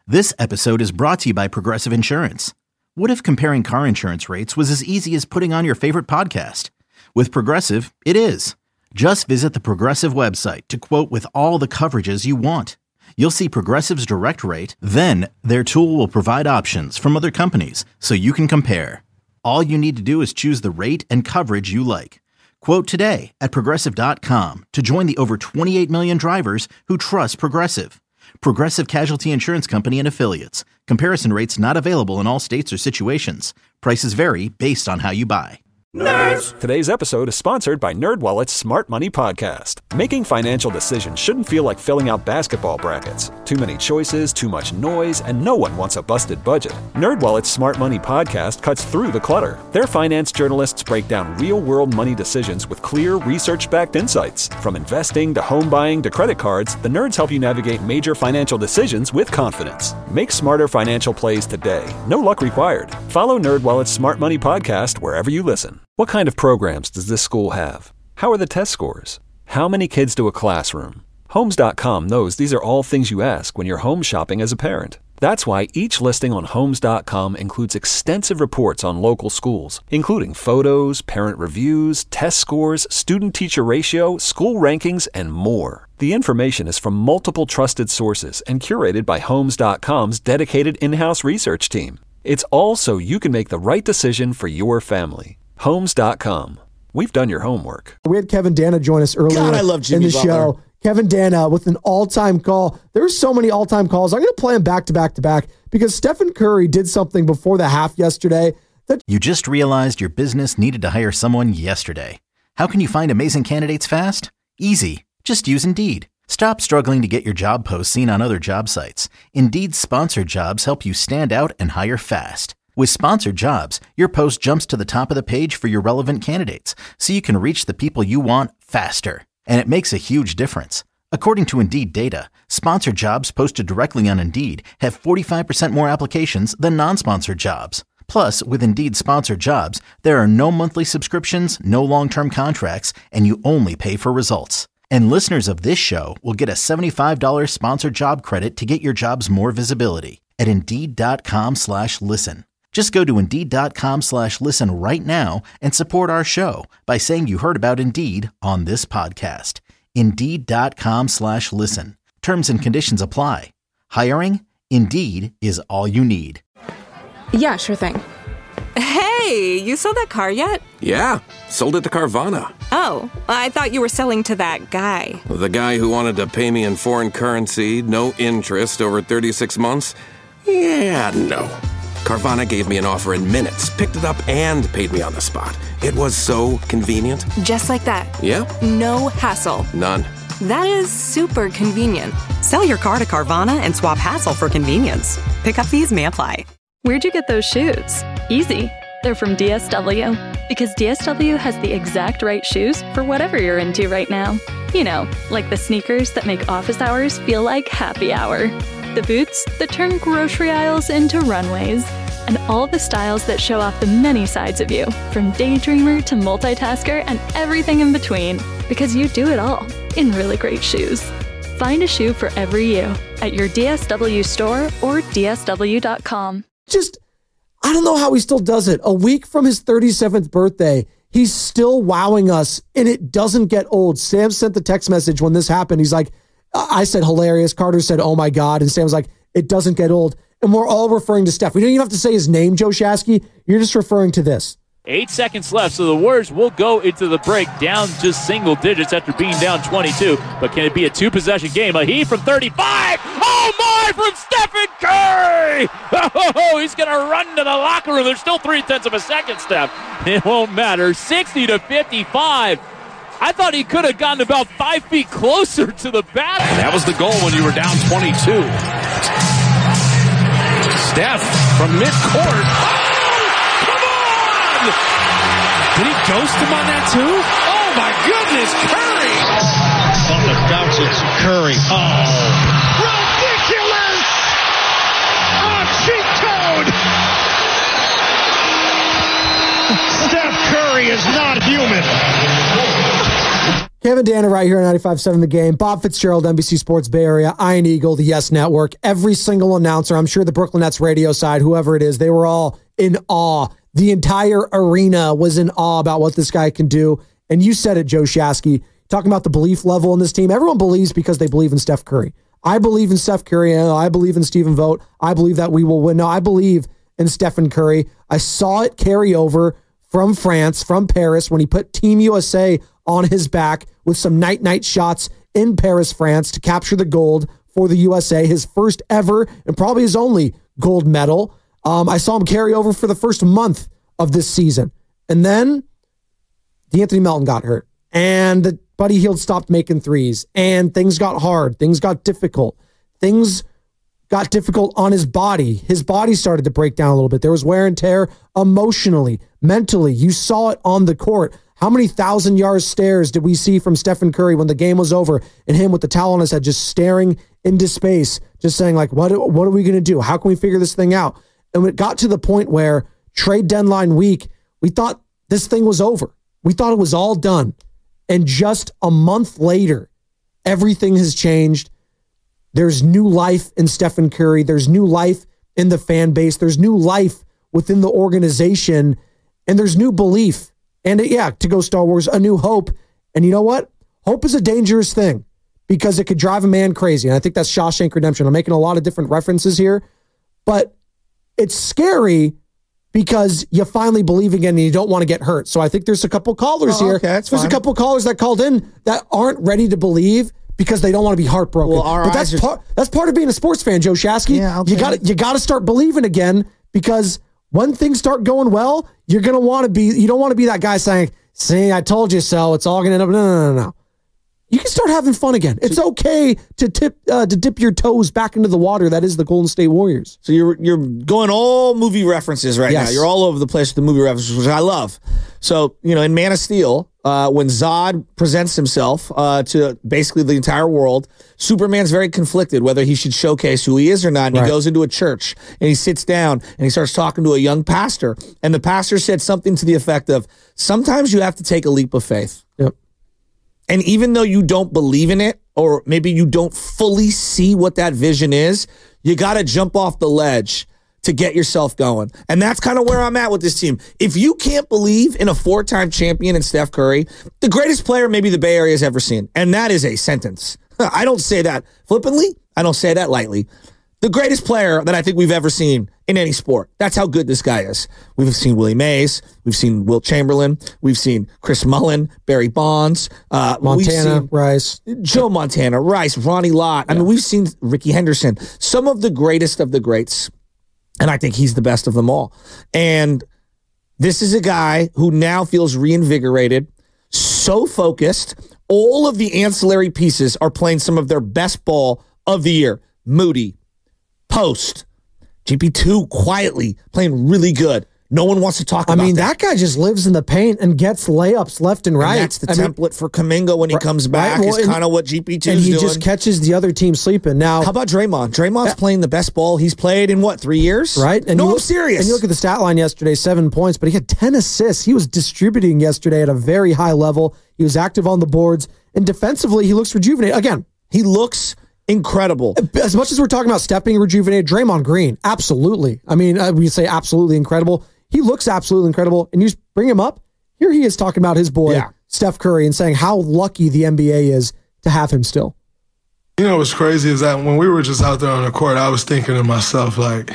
This episode is brought to you by Progressive Insurance. What if comparing car insurance rates was as easy as putting on your favorite podcast? With Progressive, it is. Just visit the Progressive website to quote with all the coverages you want. You'll see Progressive's direct rate, then their tool will provide options from other companies so you can compare. All you need to do is choose the rate and coverage you like. Quote today at Progressive.com to join the over 28 million drivers who trust Progressive. Progressive Casualty Insurance Company and Affiliates. Comparison rates not available in all states or situations. Prices vary based on how you buy. Nerds! Today's episode is sponsored by NerdWallet's Smart Money Podcast. Making financial decisions shouldn't feel like filling out basketball brackets. Too many choices, too much noise, and no one wants a busted budget. NerdWallet's Smart Money Podcast cuts through the clutter. Their finance journalists break down real-world money decisions with clear, research-backed insights. From investing to home buying to credit cards, the nerds help you navigate major financial decisions with confidence. Make smarter financial plays today. No luck required. Follow NerdWallet's Smart Money Podcast wherever you listen. What kind of programs does this school have? How are the test scores? How many kids do a classroom? Homes.com knows these are all things you ask when you're home shopping as a parent. That's why each listing on Homes.com includes extensive reports on local schools, including photos, parent reviews, test scores, student-teacher ratio, school rankings, and more. The information is from multiple trusted sources and curated by Homes.com's dedicated in-house research team. It's all so you can make the right decision for your family. Homes.com. We've done your homework. We had Kevin Dana join us earlier God, I love Jimmy in the Butler. show. Kevin Dana with an all-time call. There's so many all-time calls. I'm going to play them back to back to back because Stephen Curry did something before the half yesterday that You just realized your business needed to hire someone yesterday. How can you find amazing candidates fast? Easy. Just use Indeed. Stop struggling to get your job posts seen on other job sites. Indeed's sponsored jobs help you stand out and hire fast. With sponsored jobs, your post jumps to the top of the page for your relevant candidates, so you can reach the people you want faster. And it makes a huge difference. According to Indeed data, sponsored jobs posted directly on Indeed have 45% more applications than non-sponsored jobs. Plus, with Indeed sponsored jobs, there are no monthly subscriptions, no long-term contracts, and you only pay for results. And listeners of this show will get a $75 sponsored job credit to get your jobs more visibility at Indeed.com/listen. Just go to Indeed.com/listen right now and support our show by saying you heard about Indeed on this podcast. Indeed.com/listen. Terms and conditions apply. Hiring? Indeed is all you need. Yeah, sure thing. Hey, you sold that car yet? Yeah, sold it to Carvana. Oh, I thought you were selling to that guy. The guy who wanted to pay me in foreign currency, no interest, over 36 months? Yeah, no. Carvana gave me an offer in minutes, picked it up, and paid me on the spot. It was so convenient. Just like that. Yeah? No hassle. None. That is super convenient. Sell your car to Carvana and swap hassle for convenience. Pickup fees may apply. Where'd you get those shoes? Easy. They're from DSW. Because DSW has the exact right shoes for whatever you're into right now. You know, like the sneakers that make office hours feel like happy hour. The boots that turn grocery aisles into runways. And all the styles that show off the many sides of you, from daydreamer to multitasker and everything in between. Because you do it all in really great shoes. Find a shoe for every you at your DSW store or DSW.com. I don't know how he still does it. A week from his 37th birthday, he's still wowing us, and it doesn't get old. Sam sent the text message when this happened. He's like, I said hilarious. Carter said, oh my God. And Sam was like, it doesn't get old. And we're all referring to Steph. We don't even have to say his name, Joe Shasky. You're just referring to this. 8 seconds left, so the Warriors will go into the break down just single digits after being down 22. But can it be a two-possession game? A heave from 35. Oh, my, from Stephen Curry. Oh, he's going to run to the locker room. There's still 0.3 of a second, Steph. It won't matter. 60-55. I thought he could have gotten about 5 feet closer to the basket. That was the goal when you were down 22. Steph from midcourt. Did he ghost him on that too? Oh my goodness, Curry! On the bounce, it's Curry. Oh, ridiculous! A cheat code! Steph Curry is not human. Kevin Dana right here on 95.7 The Game. Bob Fitzgerald, NBC Sports Bay Area. Ian Eagle, the Yes Network. Every single announcer, I'm sure the Brooklyn Nets radio side, whoever it is, they were all in awe. The entire arena was in awe about what this guy can do. And you said it, Joe Shasky, talking about the belief level in this team. Everyone believes because they believe in Steph Curry. I believe in Steph Curry. I believe in Stephen Vogt. I believe that we will win. No, I believe in Stephen Curry. I saw it carry over from France, from Paris, when he put Team USA on his back with some night-night shots in Paris, France, to capture the gold for the USA, his first ever and probably his only gold medal. I saw him carry over for the first month of this season. And then DeAnthony Melton got hurt. And Buddy Hield stopped making threes. And things got hard. Things got difficult. Things got difficult on his body. His body started to break down a little bit. There was wear and tear emotionally, mentally. You saw it on the court. How many 1,000-yard stares did we see from Stephen Curry when the game was over and him with the towel on his head just staring into space, just saying, like, what are we going to do? How can we figure this thing out? And when it got to the point where trade deadline week, we thought this thing was over. We thought it was all done. And just a month later, everything has changed. There's new life in Stephen Curry. There's new life in the fan base. There's new life within the organization. And there's new belief. And to go Star Wars, a new hope. And you know what? Hope is a dangerous thing because it could drive a man crazy. And I think that's Shawshank Redemption. I'm making a lot of different references here. But it's scary because you finally believe again and you don't want to get hurt. So I think there's a couple callers here. Okay, there's a couple callers that called in that aren't ready to believe because they don't want to be heartbroken. But that's part of being a sports fan, Joe Shasky. Yeah, you got to start believing again because when things start going well, you don't want to be that guy saying, "See, I told you so. It's all going to end up." No. You can start having fun again. It's okay to dip your toes back into the water that is the Golden State Warriors. So you're going all movie references right now. You're all over the place with the movie references, which I love. So, in Man of Steel, when Zod presents himself to basically the entire world, Superman's very conflicted whether he should showcase who he is or not. And he goes into a church and he sits down and he starts talking to a young pastor. And the pastor said something to the effect of, sometimes you have to take a leap of faith. Yep. And even though you don't believe in it, or maybe you don't fully see what that vision is, you got to jump off the ledge to get yourself going. And that's kind of where I'm at with this team. If you can't believe in a 4-time champion in Steph Curry, the greatest player maybe the Bay Area has ever seen, and that is a sentence. I don't say that flippantly. I don't say that lightly. The greatest player that I think we've ever seen in any sport. That's how good this guy is. We've seen Willie Mays. We've seen Wilt Chamberlain. We've seen Chris Mullin, Barry Bonds. Montana, Rice. Joe Montana, Rice, Ronnie Lott. I mean, we've seen Ricky Henderson. Some of the greatest of the greats. And I think he's the best of them all. And this is a guy who now feels reinvigorated, so focused. All of the ancillary pieces are playing some of their best ball of the year. Moody, Post, GP2 quietly playing really good. No one wants to talk about that guy just lives in the paint and gets layups left and right. And that's the template for Kuminga when he comes back. Well, is kind of what GP2 is doing. And he just catches the other team sleeping. Now, how about Draymond? Draymond's playing the best ball he's played in 3 years? Right. And I'm serious. And you look at the stat line yesterday, 7 points, but he had 10 assists. He was distributing yesterday at a very high level. He was active on the boards. And defensively, he looks rejuvenated. Again, he looks incredible. As much as we're talking about Steph being rejuvenated, Draymond Green, absolutely. I mean, we say absolutely incredible. He looks absolutely incredible. And you just bring him up. Here he is talking about his boy, Steph Curry, and saying how lucky the NBA is to have him still. You know what's crazy is that when we were just out there on the court, I was thinking to myself, like,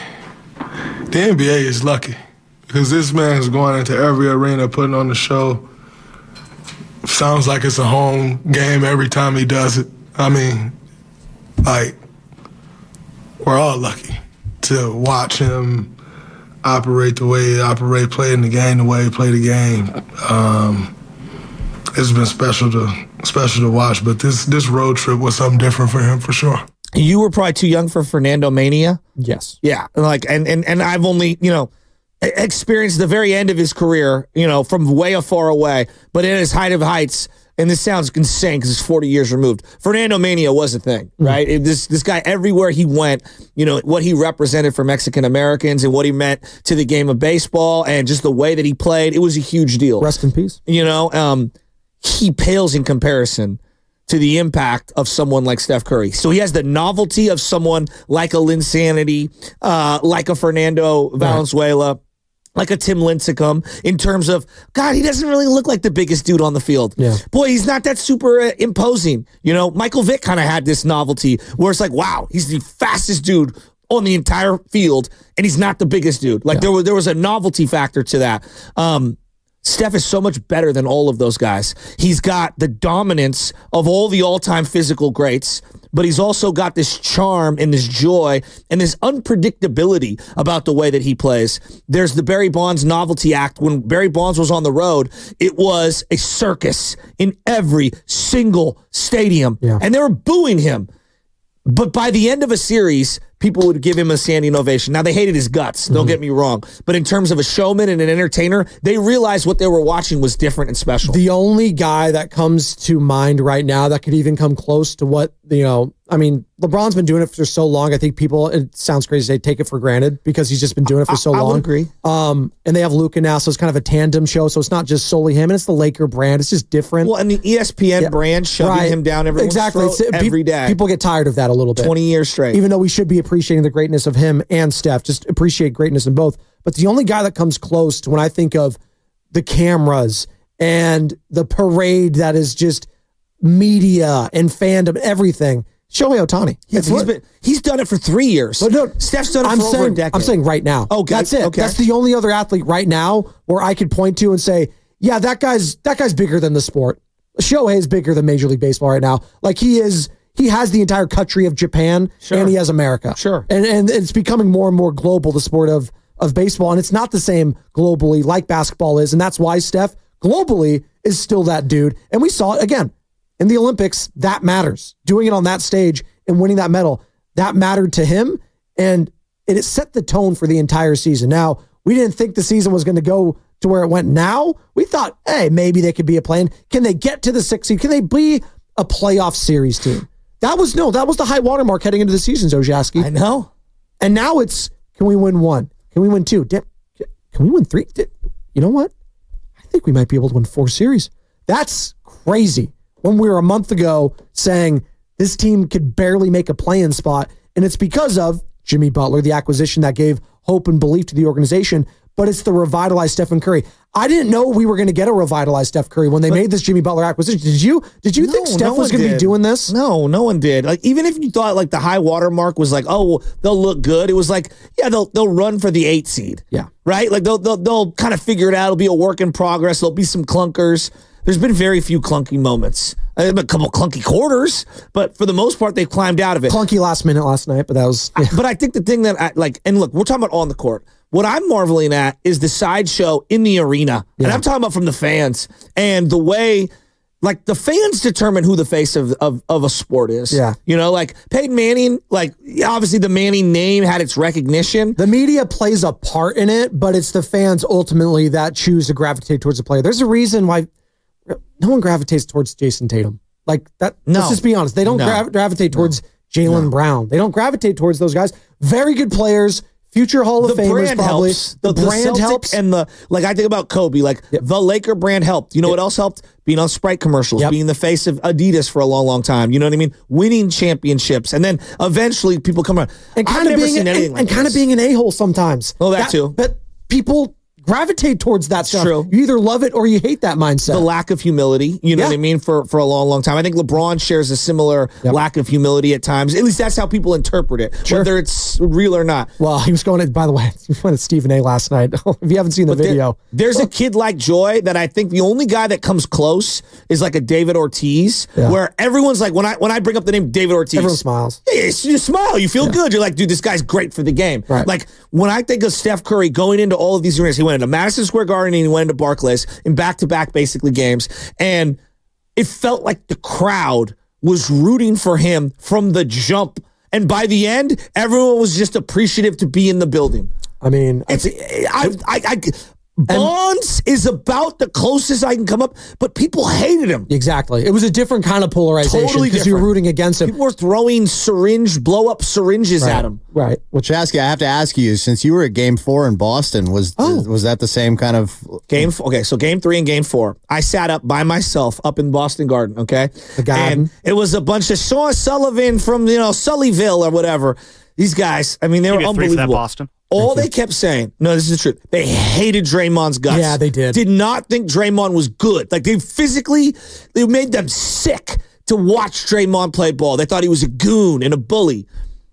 the NBA is lucky because this man is going into every arena, putting on the show. Sounds like it's a home game every time he does it. I mean, like, we're all lucky to watch him operate the way he operates, playing the game the way he played the game. It's been special to watch, but this road trip was something different for him for sure. You were probably too young for Fernando Mania. Yes. Yeah. Like, and I've only, experienced the very end of his career, from way far away, but in his height of heights. And this sounds insane because it's 40 years removed. Fernando Mania was a thing, right? This guy, everywhere he went, what he represented for Mexican Americans and what he meant to the game of baseball and just the way that he played, it was a huge deal. Rest in peace. he pales in comparison to the impact of someone like Steph Curry. So he has the novelty of someone like a Linsanity, like a Fernando Valenzuela, like a Tim Lincecum, in terms of, God, he doesn't really look like the biggest dude on the field. Yeah. Boy, he's not that super imposing. You know, Michael Vick kind of had this novelty where it's like, wow, he's the fastest dude on the entire field, and he's not the biggest dude. Like there was a novelty factor to that. Steph is so much better than all of those guys. He's got the dominance of all the all-time physical greats, but he's also got this charm and this joy and this unpredictability about the way that he plays. There's the Barry Bonds novelty act. When Barry Bonds was on the road, it was a circus in every single stadium, and they were booing him. But by the end of a series, people would give him a standing ovation. Now, they hated his guts, don't get me wrong. But in terms of a showman and an entertainer, they realized what they were watching was different and special. The only guy that comes to mind right now that could even come close to what, I mean, LeBron's been doing it for so long. I think people, it sounds crazy, they take it for granted because he's just been doing it for so long. I would agree. And they have Luka now, so it's kind of a tandem show. So it's not just solely him, and it's the Laker brand. It's just different. Well, and the ESPN brand shoving him down everyone's throat every day. People get tired of that a little bit. 20 years straight. Even though we should be appreciating the greatness of him and Steph, just appreciate greatness in both. But the only guy that comes close to when I think of the cameras and the parade that is just media and fandom, everything, Shohei Ohtani. He's done it for 3 years. But no, Steph's done it for over a decade. I'm saying right now. Okay, that's it. Okay. That's the only other athlete right now where I could point to and say, yeah, that guy's bigger than the sport. Shohei is bigger than Major League Baseball right now. Like he has the entire country of Japan, and he has America. Sure. And it's becoming more and more global, the sport of baseball, and it's not the same globally like basketball is, and that's why Steph globally is still that dude. And we saw it again in the Olympics. That matters. Doing it on that stage and winning that medal, that mattered to him, and it set the tone for the entire season. Now, we didn't think the season was going to go to where it went now. We thought, hey, maybe they could be a play-in. Can they get to the 6th seed? Can they be a playoff series team? That was the high watermark heading into the season, Zojowski. I know. And now it's, can we win 1? Can we win 2? Can we win 3? You know what? I think we might be able to win 4 series. That's crazy. When we were a month ago saying this team could barely make a play-in spot, and it's because of Jimmy Butler, the acquisition that gave hope and belief to the organization, but it's the revitalized Stephen Curry. I didn't know we were going to get a revitalized Steph Curry when they made this Jimmy Butler acquisition. Did you think Steph was going to be doing this? No, no one did. Like, even if you thought like the high water mark was like, oh, well, they'll look good. It was like, yeah, they'll run for the 8 seed. Yeah. Right? Like they'll kind of figure it out. It'll be a work in progress. There'll be some clunkers. There's been very few clunky moments. A couple clunky quarters, but for the most part, they've climbed out of it. Clunky last minute last night, but that was... Yeah. But I think the thing that and look, we're talking about on the court. What I'm marveling at is the sideshow in the arena. Yeah. And I'm talking about from the fans and the way, like, the fans determine who the face of a sport is. Yeah. You know, like Peyton Manning, like, obviously the Manning name had its recognition. The media plays a part in it, but it's the fans ultimately that choose to gravitate towards the player. There's a reason why no one gravitates towards Jason Tatum. Like that. No. Let's just be honest. They don't gravitate towards Jaylen Brown. They don't gravitate towards those guys. Very good players. Future Hall of Famers, probably. The brand helps. And I think about Kobe, the Laker brand helped. You know what else helped? Being on Sprite commercials, being the face of Adidas for a long, long time. You know what I mean? Winning championships. And then eventually people come around. And kind of being an a-hole sometimes. Oh, that too. But people gravitate towards that stuff. True. You either love it or you hate that mindset. The lack of humility, you know what I mean, for a long, long time. I think LeBron shares a similar lack of humility at times. At least that's how people interpret it, whether it's real or not. Well, he was going to Stephen A last night. If you haven't seen the video. There's a kid like Joy that I think the only guy that comes close is like a David Ortiz, where everyone's like, when I bring up the name David Ortiz, everyone smiles. Yeah, you smile. You feel good. You're like, dude, this guy's great for the game. Right. Like, when I think of Steph Curry going into all of these arenas, he went into Madison Square Garden and he went into Barclays in back-to-back basically games, and it felt like the crowd was rooting for him from the jump, and by the end everyone was just appreciative to be in the building. I mean, Bonds is about the closest I can come up, but people hated him. Exactly. It was a different kind of polarization Totally because you were rooting against him. People were throwing blow-up syringes at him. Right. Which, I have to ask you, since you were at Game 4 in Boston, was that the same kind of... Okay, so Game 3 and Game 4, I sat up by myself up in Boston Garden, okay? The Garden. And it was a bunch of Sean Sullivan from, Sullyville or whatever. These guys, I mean, they were unbelievable. For that, Boston. All they kept saying, no, this is the truth. They hated Draymond's guts. Yeah, they did. Did not think Draymond was good. Like, they made them sick to watch Draymond play ball. They thought he was a goon and a bully.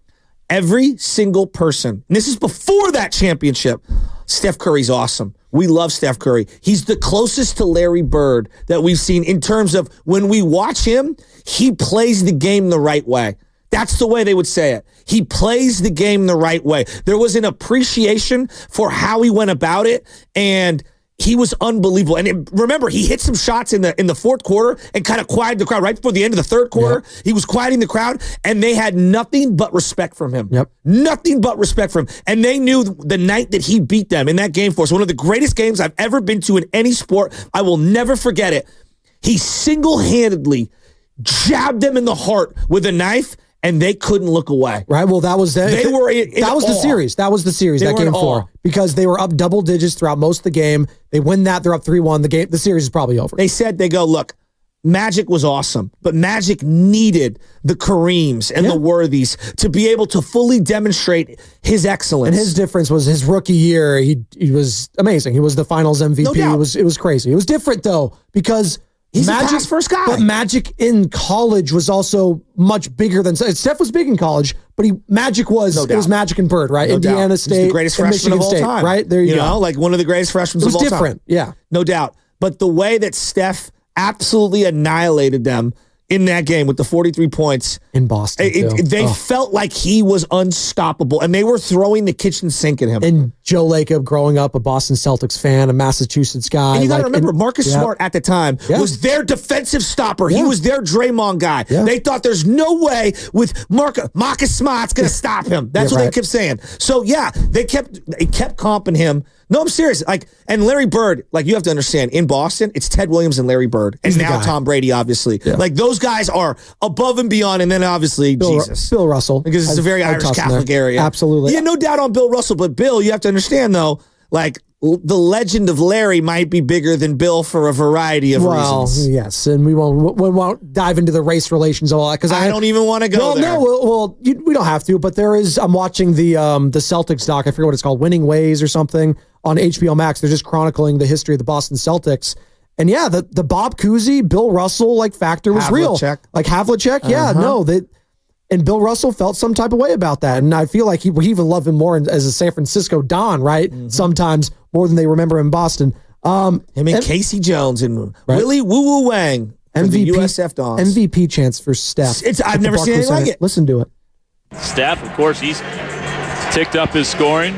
Every single person, and this is before that championship, Steph Curry's awesome. We love Steph Curry. He's the closest to Larry Bird that we've seen in terms of when we watch him, he plays the game the right way. That's the way they would say it. He plays the game the right way. There was an appreciation for how he went about it, and he was unbelievable. And remember, he hit some shots in the fourth quarter and kind of quieted the crowd right before the end of the third quarter. Yeah. He was quieting the crowd, and they had nothing but respect from him. Yep. Nothing but respect from him. And they knew the night that he beat them in that game for us, one of the greatest games I've ever been to in any sport. I will never forget it. He single-handedly jabbed them in the heart with a knife, and they couldn't look away. Right. Well, that was the series. That was the series. That Game 4, because they were up double digits throughout most of the game. They win that. They're up 3-1. The series is probably over. They go, look, Magic was awesome, but Magic needed the Kareems and the Worthies to be able to fully demonstrate his excellence. And his difference was his rookie year. He was amazing. He was the Finals MVP. No doubt. It was crazy. It was different though because. He's Magic's first guy. But Magic in college was also much bigger than Steph was big in college, but Magic was it was Magic and Bird, right? No Indiana doubt. State, He's the greatest freshman of all time, right? There you go. Like one of the greatest freshmen of all time. It was different, yeah, no doubt. But the way that Steph absolutely annihilated them in that game with the 43 points in Boston, they felt like he was unstoppable, and they were throwing the kitchen sink at him. And Joe Lacob, growing up a Boston Celtics fan, a Massachusetts guy. And you got to remember, Marcus Smart at the time was their defensive stopper. He was their Draymond guy. Yeah. They thought there's no way with Marcus Smart's going to stop him. That's what they kept saying. So they kept comping him. No, I'm serious. And Larry Bird, you have to understand, in Boston, it's Ted Williams and Larry Bird, and now Tom Brady, obviously. Yeah. Those guys are above and beyond, and then obviously Jesus. Bill Russell. Because it's a very Irish Catholic area. Absolutely. Yeah, no doubt on Bill Russell, but Bill, you have to understand, though, the legend of Larry might be bigger than Bill for a variety of reasons. Yes, and we won't dive into the race relations of all that because I don't even want to go there. No, we don't have to. But there is. I'm watching the Celtics doc. I forget what it's called, Winning Ways or something on HBO Max. They're just chronicling the history of the Boston Celtics. And the Bob Cousy, Bill Russell factor was real. Havlicek, and Bill Russell felt some type of way about that. And I feel like we even love him more as a San Francisco Don, right? Mm-hmm. Sometimes more than they remember in Boston. Him and Casey Jones and Willie Woo Woo Wang, MVP, USF Dons. MVP chance for Steph. I've never seen anything like it. Listen to it. Steph, of course, he's ticked up his scoring.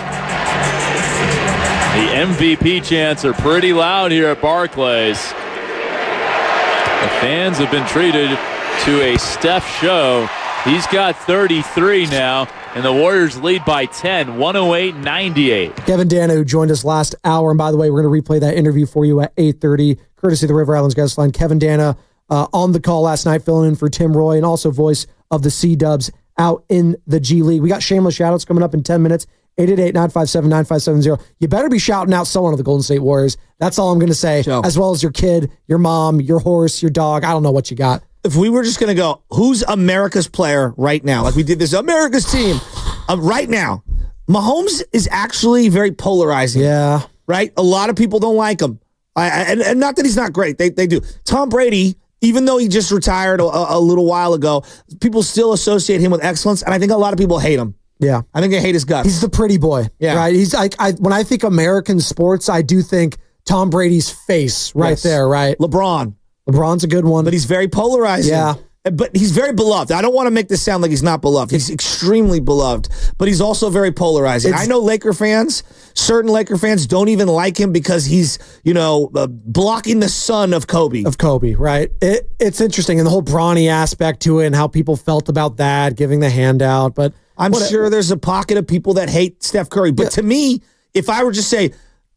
The MVP chants are pretty loud here at Barclays. The fans have been treated to a Steph show. He's got 33 now, and the Warriors lead by 10, 108-98. Kevin Dana, who joined us last hour, and by the way, we're going to replay that interview for you at 8:30, courtesy of the River Islands guest line. Kevin Dana on the call last night, filling in for Tim Roy, and also voice of the C-Dubs out in the G League. We got shameless shout-outs coming up in 10 minutes. 888-957-9570. You better be shouting out someone of the Golden State Warriors. That's all I'm going to say, as well as your kid, your mom, your horse, your dog. I don't know what you got. If we were just going to go, who's America's player right now? Like we did this America's team right now. Mahomes is actually very polarizing. Yeah. Right? A lot of people don't like him. And not that he's not great. They do. Tom Brady, even though he just retired a little while ago, people still associate him with excellence. And I think a lot of people hate him. Yeah. I think they hate his guts. He's the pretty boy. Yeah. Right? He's when I think American sports, I do think Tom Brady's face there, right? LeBron's a good one. But he's very polarizing. Yeah. But he's very beloved. I don't want to make this sound like he's not beloved. He's extremely beloved, but he's also very polarizing. I know certain Laker fans don't even like him because he's, blocking the son of Kobe. Right? It's interesting, and the whole brawny aspect to it and how people felt about that, giving the handout. But I'm sure there's a pocket of people that hate Steph Curry. But to me, if I were just say,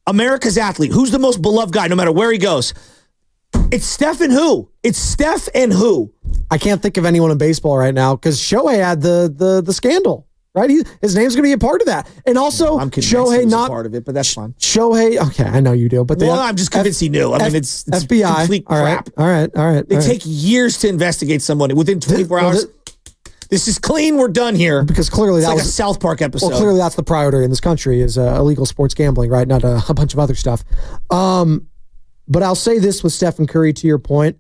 America's athlete. Who's the most beloved guy no matter where he goes? It's Steph and who? It's Steph and who? I can't think of anyone in baseball right now because Shohei had the scandal, right? His name's going to be a part of that. And also, I'm convinced Shohei he was not a part of it, but that's fine. Shohei, okay, I know you do, but I'm just convinced he knew. I mean, it's FBI. Complete crap. All right. They take years to investigate someone. Within 24 hours, this is clean. We're done here. Because clearly it's that like was a South Park episode. Well, clearly that's the priority in this country is illegal sports gambling, right? Not a bunch of other stuff. But I'll say this with Stephen Curry, to your point,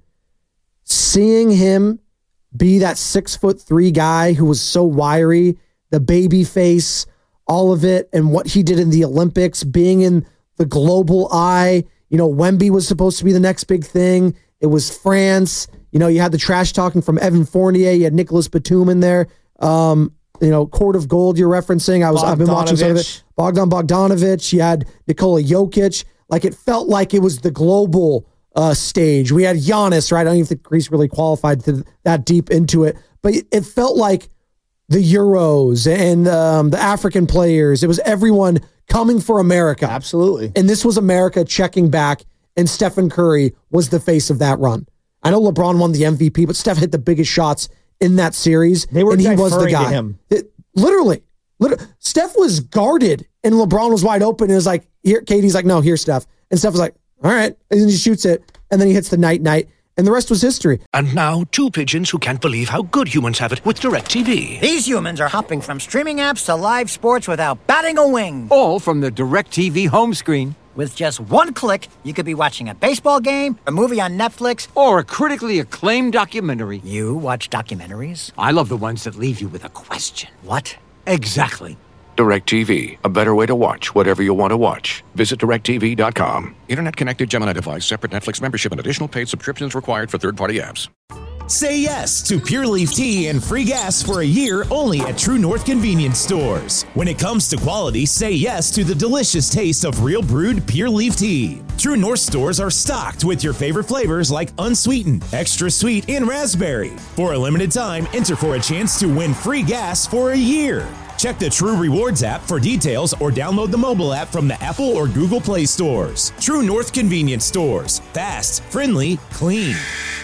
seeing him be that 6'3" guy who was so wiry, the baby face, all of it, and what he did in the Olympics, being in the global eye. You know, Wemby was supposed to be the next big thing. It was France. You know, you had the trash talking from Evan Fournier. You had Nicholas Batum in there. You know, Court of Gold you're referencing. I've been watching some of it. Bogdan Bogdanovic. You had Nikola Jokic. Like, it felt like it was the global stage. We had Giannis, right? I don't even think Greece really qualified to that deep into it. But it felt like the Euros and the African players. It was everyone coming for America. Absolutely. And this was America checking back, and Stephen Curry was the face of that run. I know LeBron won the MVP, but Steph hit the biggest shots in that series. They were and he was the deferring guy. to him. Literally. Steph was guarded, and LeBron was wide open. And it was like, here, Katie's like, no, here, Steph. And Steph was like, all right. And then he shoots it, and then he hits the night, and the rest was history. And now, two pigeons who can't believe how good humans have it with DirecTV. These humans are hopping from streaming apps to live sports without batting a wing. All from the DirecTV home screen. With just one click, you could be watching a baseball game, a movie on Netflix, or a critically acclaimed documentary. You watch documentaries? I love the ones that leave you with a question. What? Exactly. DirecTV, a better way to watch whatever you want to watch. Visit DirecTV.com. Internet-connected Gemini device, separate Netflix membership, and additional paid subscriptions required for third-party apps. Say yes to Pure Leaf Tea and free gas for a year only at True North Convenience Stores. When it comes to quality, say yes to the delicious taste of real brewed Pure Leaf Tea. True North stores are stocked with your favorite flavors like unsweetened, extra sweet, and raspberry. For a limited time, enter for a chance to win free gas for a year. Check the True Rewards app for details or download the mobile app from the Apple or Google Play stores. True North Convenience Stores. Fast, friendly, clean.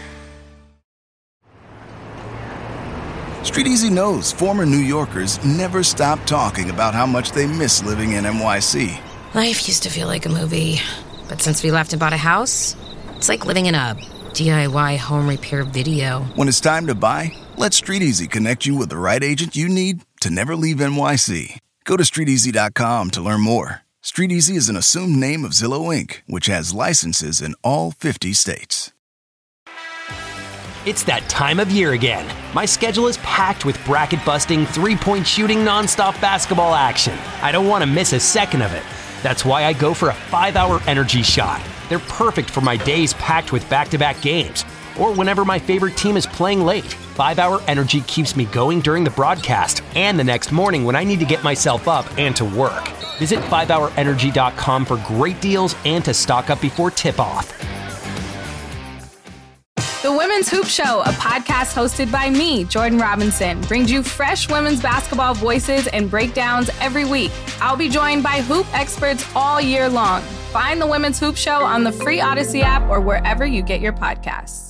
Street Easy knows former New Yorkers never stop talking about how much they miss living in NYC. Life used to feel like a movie, but since we left and bought a house, it's like living in a DIY home repair video. When it's time to buy, let Street Easy connect you with the right agent you need to never leave NYC. Go to StreetEasy.com to learn more. Street Easy is an assumed name of Zillow Inc., which has licenses in all 50 states. It's that time of year again. My schedule is packed with bracket-busting, three-point shooting, nonstop basketball action. I don't want to miss a second of it. That's why I go for a 5-hour energy shot. They're perfect for my days packed with back-to-back games, or whenever my favorite team is playing late. 5-hour energy keeps me going during the broadcast and the next morning when I need to get myself up and to work. Visit 5hourenergy.com for great deals and to stock up before tip-off. The Women's Hoop Show, a podcast hosted by me, Jordan Robinson, brings you fresh women's basketball voices and breakdowns every week. I'll be joined by hoop experts all year long. Find the Women's Hoop Show on the free Odyssey app or wherever you get your podcasts.